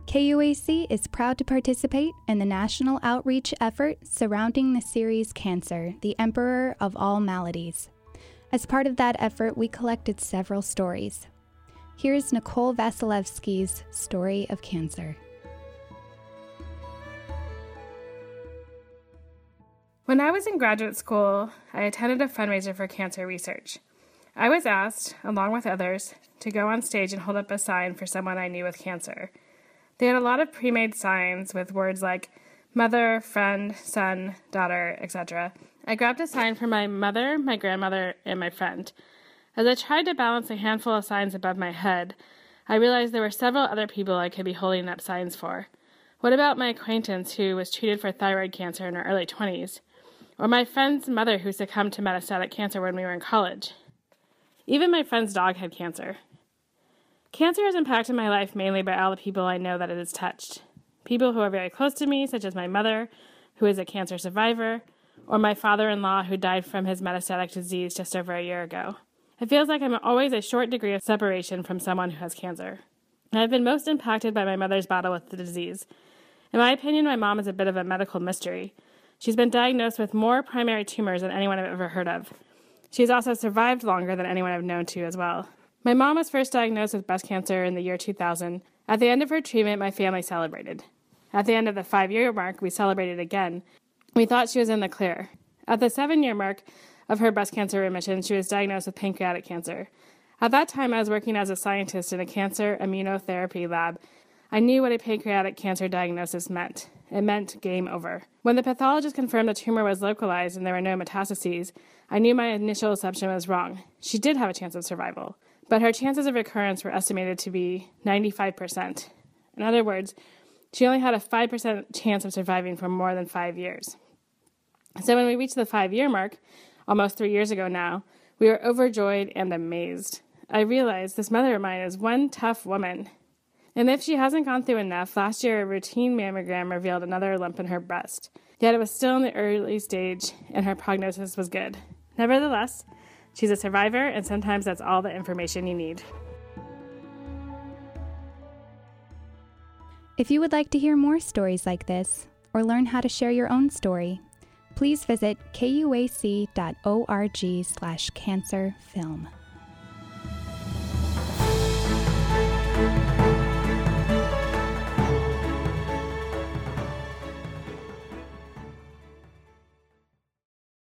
KUAC is proud to participate in the national outreach effort surrounding the series Cancer, the Emperor of All Maladies. As part of that effort, we collected several stories. Here's Nicole Vasilevsky's story of cancer. When I was in graduate school, I attended a fundraiser for cancer research. I was asked, along with others, to go on stage and hold up a sign for someone I knew with cancer. They had a lot of pre-made signs with words like mother, friend, son, daughter, etc. I grabbed a sign for my mother, my grandmother, and my friend. As I tried to balance a handful of signs above my head, I realized there were several other people I could be holding up signs for. What about my acquaintance who was treated for thyroid cancer in her early 20s? Or my friend's mother who succumbed to metastatic cancer when we were in college? Even my friend's dog had cancer. Cancer has impacted my life mainly by all the people I know that it has touched. People who are very close to me, such as my mother, who is a cancer survivor, or my father-in-law who died from his metastatic disease just over a year ago. It feels like I'm always a short degree of separation from someone who has cancer. I've been most impacted by my mother's battle with the disease. In my opinion, my mom is a bit of a medical mystery. She's been diagnosed with more primary tumors than anyone I've ever heard of. She's also survived longer than anyone I've known to as well. My mom was first diagnosed with breast cancer in the year 2000. At the end of her treatment, my family celebrated. At the end of the 5-year mark, we celebrated again. We thought she was in the clear. At the 7-year mark of her breast cancer remission, she was diagnosed with pancreatic cancer. At that time, I was working as a scientist in a cancer immunotherapy lab. I knew what a pancreatic cancer diagnosis meant. It meant game over. When the pathologist confirmed the tumor was localized and there were no metastases, I knew my initial assumption was wrong. She did have a chance of survival, but her chances of recurrence were estimated to be 95%. In other words, she only had a 5% chance of surviving for more than 5 years. So when we reached the 5-year mark, almost 3 years ago now, we were overjoyed and amazed. I realized this mother of mine is one tough woman. And if she hasn't gone through enough, last year a routine mammogram revealed another lump in her breast. Yet it was still in the early stage and her prognosis was good. Nevertheless, she's a survivor, and sometimes that's all the information you need. If you would like to hear more stories like this, or learn how to share your own story, please visit kuac.org/cancerfilm.